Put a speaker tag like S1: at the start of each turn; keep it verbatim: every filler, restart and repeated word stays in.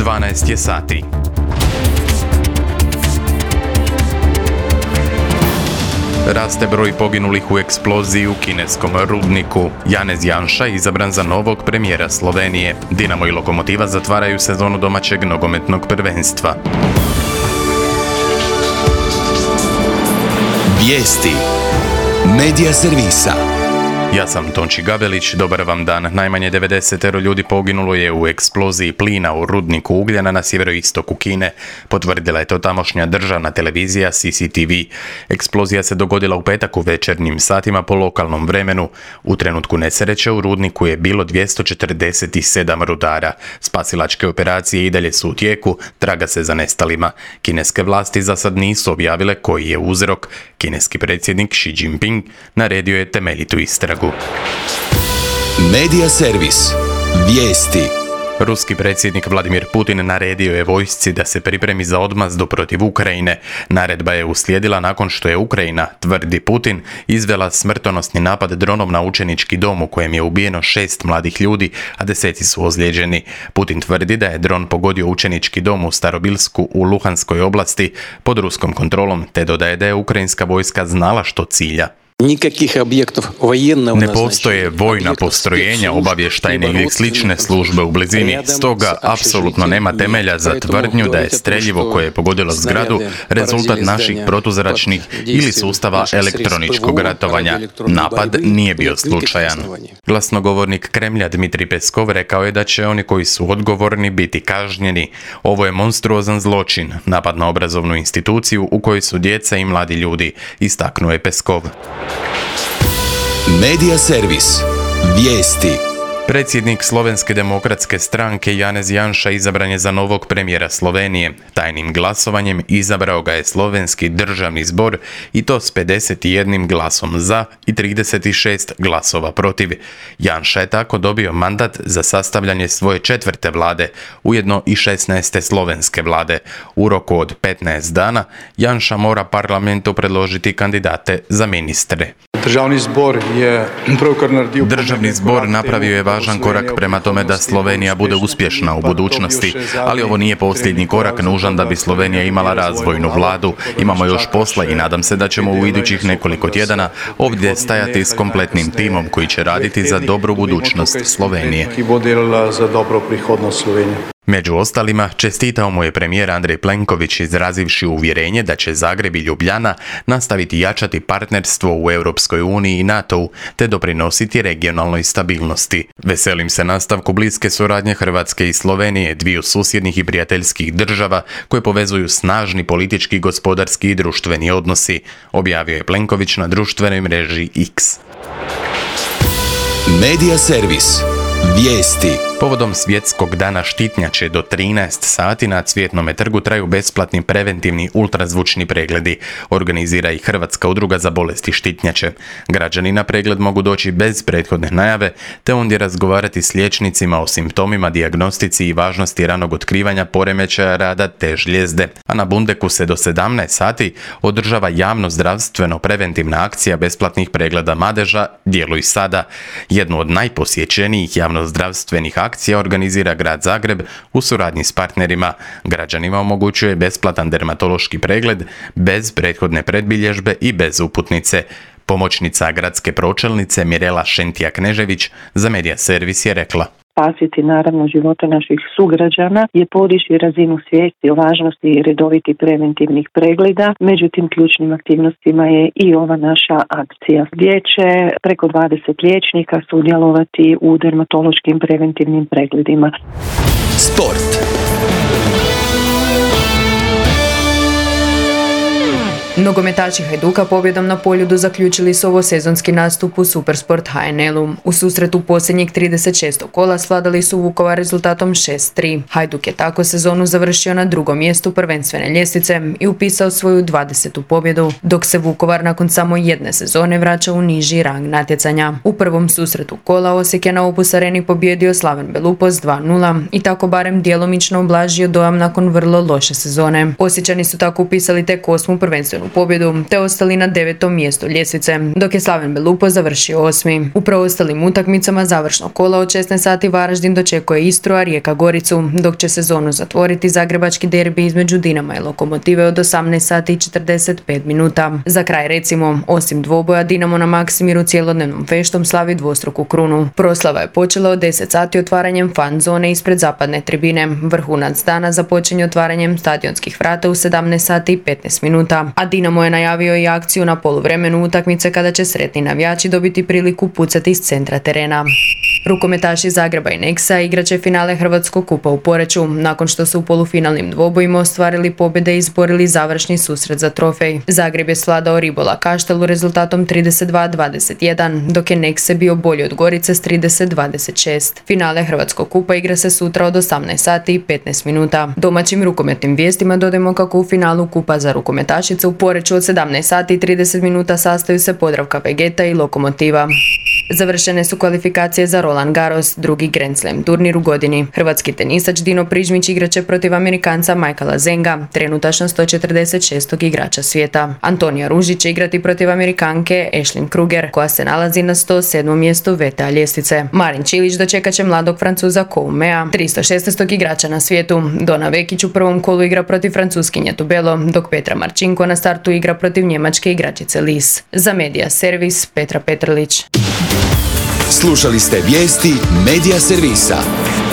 S1: dvanaest je sati. Raste broj poginulih u eksploziji u kineskom rudniku. Janez Janša izabran za novog premijera Slovenije. Dinamo i Lokomotiva zatvaraju sezonu domaćeg nogometnog prvenstva.
S2: Vijesti Medija servisa.
S1: Ja sam Tonči Gabelić, dobar vam dan. Najmanje devedeset ljudi poginulo je u eksploziji plina u rudniku ugljena na sjeveroistoku Kine. Potvrdila je to tamošnja državna televizija C C T V. Eksplozija se dogodila u petak u večernjim satima po lokalnom vremenu. U trenutku nesreće u rudniku je bilo dvjesto četrdeset sedam rudara. Spasilačke operacije i dalje su u tijeku, traga se za nestalima. Kineske vlasti za sad nisu objavile koji je uzrok. Kineski predsjednik Xi Jinping naredio je temeljitu istragu.
S2: Medija servis. Vijesti.
S1: Ruski predsjednik Vladimir Putin naredio je vojsci da se pripremi za odmazdu protiv Ukrajine. Naredba je uslijedila nakon što je Ukrajina, tvrdi Putin, izvela smrtonosni napad dronom na učenički dom u kojem je ubijeno šest mladih ljudi, a deseci su ozlijeđeni. Putin tvrdi da je dron pogodio učenički dom u Starobilsku u Luhanskoj oblasti pod ruskom kontrolom, te dodaje da je ukrajinska vojska znala što cilja.
S3: Ne postoje vojna postrojenja, obavještajne ili slične službe u blizini, stoga apsolutno nema temelja za tvrdnju da je streljivo koje je pogodilo zgradu rezultat naših protuzračnih ili sustava elektroničkog ratovanja. Napad nije bio slučajan.
S1: Glasnogovornik Kremlja Dmitrij Peskov rekao je da će oni koji su odgovorni biti kažnjeni. Ovo je monstruozan zločin, napad na obrazovnu instituciju u kojoj su djeca i mladi ljudi, istaknuo je Peskov.
S2: Medija servis. Vijesti.
S1: Predsjednik Slovenske demokratske stranke Janez Janša izabran je za novog premijera Slovenije. Tajnim glasovanjem izabrao ga je Slovenski državni zbor i to s pedeset jedan glasom za i trideset šest glasova protiv. Janša je tako dobio mandat za sastavljanje svoje četvrte vlade, ujedno i šesnaeste slovenske vlade. U roku od petnaest dana Janša mora parlamentu predložiti kandidate za ministre.
S4: Državni zbor je
S1: Državni zbor napravio je važan korak prema tome da Slovenija bude uspješna u budućnosti, ali ovo nije posljednji korak nužan da bi Slovenija imala razvojnu vladu. Imamo još posla i nadam se da ćemo u idućih nekoliko tjedana ovdje stajati s kompletnim timom koji će raditi za dobru budućnost Slovenije. Među ostalima, čestitao mu je premijer Andrej Plenković izrazivši uvjerenje da će Zagreb i Ljubljana nastaviti jačati partnerstvo u Europskoj uniji i NATO-u te doprinositi regionalnoj stabilnosti. Veselim se nastavku bliske suradnje Hrvatske i Slovenije, dviju susjednih i prijateljskih država koje povezuju snažni politički, gospodarski i društveni odnosi, objavio je Plenković na društvenoj mreži X.
S2: Medija servis. Vijesti.
S1: Povodom svjetskog dana štitnjače do trinaest sati na Cvjetnome trgu traju besplatni preventivni ultrazvučni pregledi. Organizira ih Hrvatska udruga za bolesti štitnjače. Građani na pregled mogu doći bez prethodne najave, te ondje razgovarati s liječnicima o simptomima, dijagnostici i važnosti ranog otkrivanja poremećaja rada te žljezde. A na Bundeku se do sedamnaest sati održava javno zdravstveno preventivna akcija besplatnih pregleda madeža Djeluj sada. Jednu od najposjećenijih javno zdravstvenih akcija akcija organizira Grad Zagreb u suradnji s partnerima. Građanima omogućuje besplatan dermatološki pregled bez prethodne predbilježbe i bez uputnice. Pomoćnica gradske pročelnice Mirela Šentija-Knežević za Medija servis je rekla:
S5: spasiti naravno živote naših sugrađana je podići razinu svijesti o važnosti redovitih preventivnih pregleda. Međutim, ključnim aktivnostima je i ova naša akcija gdje će preko dvadeset liječnika sudjelovati u dermatološkim preventivnim pregledima.
S2: Sport.
S6: Nogometaši Hajduka pobjedom na Poljudu zaključili su ovosezonski nastup u Supersport H N L-u. U susretu posljednjeg trideset šestog kola svladali su Vukovar rezultatom šest tri. Hajduk je tako sezonu završio na drugom mjestu prvenstvene ljestvice i upisao svoju dvadesetu pobjedu, dok se Vukovar nakon samo jedne sezone vraća u niži rang natjecanja. U prvom susretu kola Osijek je na Opus Areni pobijedio Slaven Belupo s dva nula i tako barem djelomično ublažio dojam nakon vrlo loše sezone. Osječani su tako upisali tek osmu prvenstvenu pobjedu te ostali na devetom mjestu ljestvice, dok je Slaven Belupo završio osmi. U preostalim utakmicama završnog kola od šesnaest sati Varaždin dočekuje Istru, a Rijeka Goricu, dok će sezonu zatvoriti zagrebački derbi između Dinama i Lokomotive od osamnaest sati i četrdeset pet minuta. Za kraj recimo, osim dvoboja, Dinamo na Maksimiru cjelodnevnom feštom slavi dvostruku krunu. Proslava je počela od deset sati otvaranjem fan zone ispred zapadne tribine. Vrhunac dana započinje otvaranjem stadionskih vrata u sedamnaest sati i petnaest minuta, a Dinamo je najavio i akciju na poluvremenu utakmice kada će sretni navijači dobiti priliku pucati iz centra terena. Rukometaši Zagreba i Nexa igraće finale Hrvatskog kupa u Poreču, nakon što su u polufinalnim dvobojima ostvarili pobjede i izborili završni susret za trofej. Zagreb je svladao Ribola Kaštelu rezultatom trideset dva dvadeset jedan, dok je Nexe bio bolji od Gorice s trideset dvadeset šest. Finale Hrvatskog kupa igra se sutra od osamnaest sati i petnaest minuta. Domaćim rukometnim vijestima dodajemo kako u finalu kupa za rukometašice u Poreču od sedamnaest sati i trideset minuta sastaju se Podravka Vegeta i Lokomotiva. Završene su kvalifikacije za Roland Garros, drugi Grand Slam turnir u godini. Hrvatski tenisač Dino Prižmić igraće protiv Amerikanca Michaela Zenga, trenutačno sto četrdeset šestog igrača svijeta. Antonija Ružić će igrati protiv Amerikanke Ashlyn Kruger, koja se nalazi na sto sedmom mjestu V T A ljestvice. Marin Čilić dočekat će mladog Francuza Koumea, tristo šesnaestog igrača na svijetu. Dona Vekić u prvom kolu igra protiv Francuskinje Tubelo, dok Petra Marčinko na startu igra protiv njemačke igračice Lis. Za Medija Servis, Petra Petrlić.
S2: Slušali ste vijesti Medija Servisa.